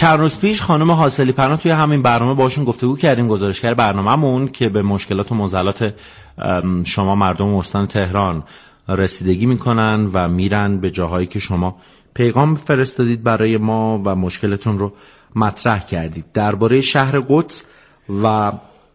چند روز پیش خانم حاصلی پناه توی همین برنامه باشون گفتگو کردیم، گزارشگر برنامه‌مون، که به مشکلات و معضلات شما مردم استان تهران رسیدگی میکنن و میرن به جاهایی که شما پیغام فرستادید برای ما و مشکلتون رو مطرح کردید. درباره شهر قدس و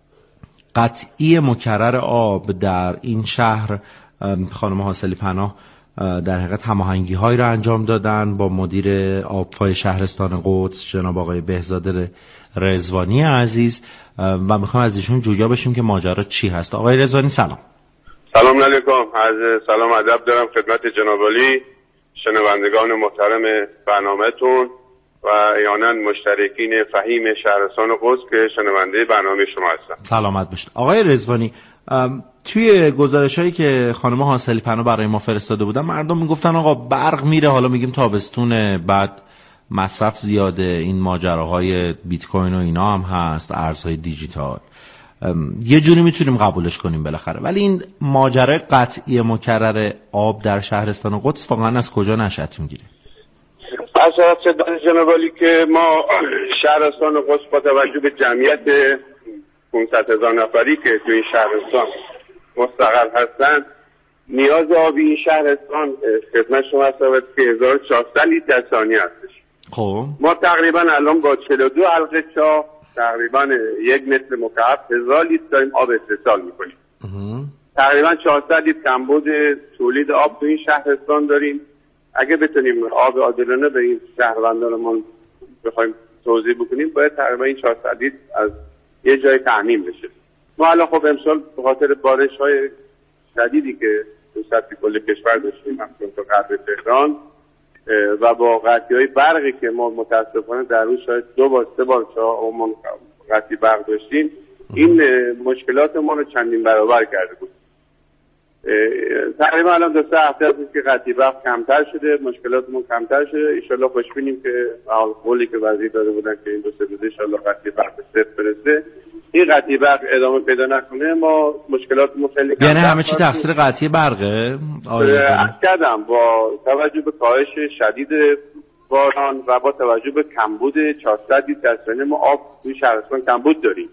قطعی مکرر آب در این شهر خانم حاصلی پناه در حقیقت هماهنگی‌هایی را انجام دادن با مدیر آبفای شهرستان قدس جناب آقای بهزاد رضوانی عزیز و میخوام از ایشون جویا بشیم که ماجرا چی هست. آقای رضوانی سلام. سلام علیکم. عرض سلام ادب دارم خدمت جناب عالی، شنوندگان محترم برنامه‌تون و احیانا مشترکین فهیم شهرستان قدس که شنونده برنامه شما هستم. سلامت باشید. آقای رضوانی، توی گزارشایی که خانم حاصلی پناه برای ما فرستاده بودن مردم میگفتن آقا برق میره، حالا میگیم تابستونه، بعد مصرف زیاده، این ماجراهای بیت کوین و اینا هم هست، ارزهای دیجیتال، یه جوری میتونیم قبولش کنیم بالاخره، ولی این ماجرای قطعی مکرر آب در شهرستان قدس واقعا از کجا نشأت میگیره؟ از خدمت جناب عالی که ما شهرستان قدس با توجه به جمعیت 500,000 نفری که تو این شهرستان مستقر هستند، نیاز آبی این شهرستان خدمت شما هست که 1400 لیتر در ثانیه هستش. خب ما تقریبا الان با 42 حلقه چاه تقریبا 1 متر مکعب 1000 لیتر داریم آب استحصال میکنیم. تقریبا 400 لیتر کمبود تولید آب تو این شهرستان داریم. اگه بتونیم آب عادلانه به این شهروندانمون بخوایم توزیع بکنیم، باید تقریبا این 400 لیتر از یه جای تامین بشه. ما الان خب امسال به خاطر بارش‌های شدیدی که تو سطح کل کشور داشتیم، مثلا تو غرب تهران، و با قطعی‌های برقی که ما متاسفانه در روز شاید 2 بار 3 بار چهارمون قطعی برق داشتیم، این مشکلات ما رو چندین برابر کرده بود. تقریبا الان 2-3 هفته است که قطعی برق کمتر شده، مشکلاتمون کمتر شده. ان شاءالله خوشبینیم که قولی که وزیر داده بودن که این 2-3 روز ان شاءالله قطعی برق به صفر برسه، این قطعی برق ادامه پیدا نکنه، ما مشکلاتمون خیلی کمتر. یعنی همه چی تقصیر قطعی برقه؟ کردم با توجه به کاهش شدید باران و با توجه به کمبود 400 لیتر در ثانیه ما آب توی شهرستان کمبود داریم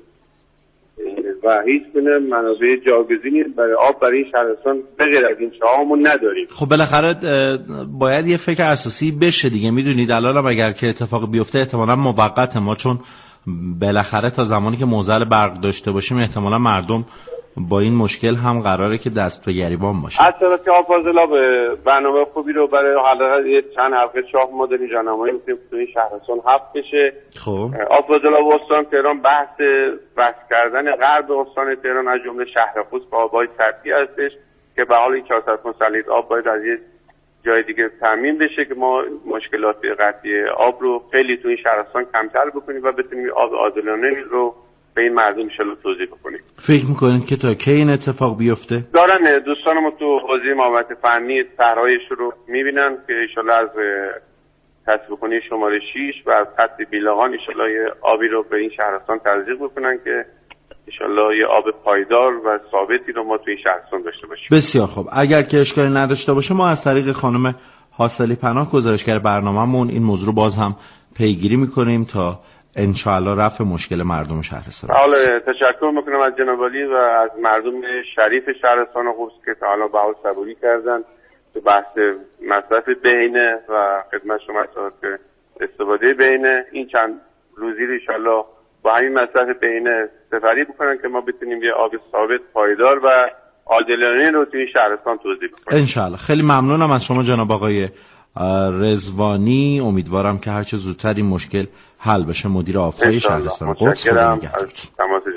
و هیچ گونه منابع جایگزینی برای آب برای این شهرستان بغیر از این چاهامون نداریم. خب بالاخره باید یه فکر اساسی بشه دیگه. میدونید الان اگر که اتفاق بیفته احتمالاً موقته، ما چون بالاخره تا زمانی که معضل برق داشته باشیم احتمالاً مردم با این مشکل هم قراره که دست به گریبان باشه. البته که آب فاضلاب برنامه خوبی رو برای حلقه چند حلقه چاه ما داریم راهنمایی می‌کنیم تو این شهرستان حفظ بشه. خب آب فاضلاب استان تهران بحث کردن غرب استان تهران از جمله شهر قدس با آبای سطحی هستش که به حال این 400 لیتر آب باید از یه جای دیگه تامین بشه که ما مشکلات قطعی آب رو خیلی تو این شهرستان کمتر بکنیم و بتونیم آب عادلانه رو به این مردم ان شاءالله توزیع بکنیم. فکر می‌کنید که تا کی این اتفاق بیفته؟ دارن دوستانم تو حوزه معاونت فنی طرح‌هایش رو می‌بینن که ان شاءالله از تصفیه‌کنی شماره 6 و از خط بیلاغان ان شاءالله یه آبی رو به این شهرستان تزریق بکنن که ان شاءالله یه آب پایدار و ثابتی رو ما تو این شهرستان داشته باشیم. بسیار خوب. اگر که اشکالی نداشته باشه ما از طریق خانم حاصلی پناه گزارشگر برنامه‌مون این موضوع باز هم پیگیری می‌کنیم تا انشاءالله رفع مشکل مردم شهرستان. حالا تشکر میکنم از جناب عالی و از مردم شریف شهرستان قدس که تا حالا به حال صبوری کردن تو بحث مصرف بهینه و خدمت شما که استفاده بهینه این چند روزی رو ان شاءالله با همین مصرف بهینه سپری بکنن که ما بتونیم یه آب ثابت پایدار و عادلانه رو توی شهرستان توزیع بکنیم. انشاءالله. خیلی ممنونم از شما جناب آقای رضوانی. امیدوارم که هرچه زودتر این مشکل حل بشه. مدیر آبفای شهرستان قدس. متشکرم از تماس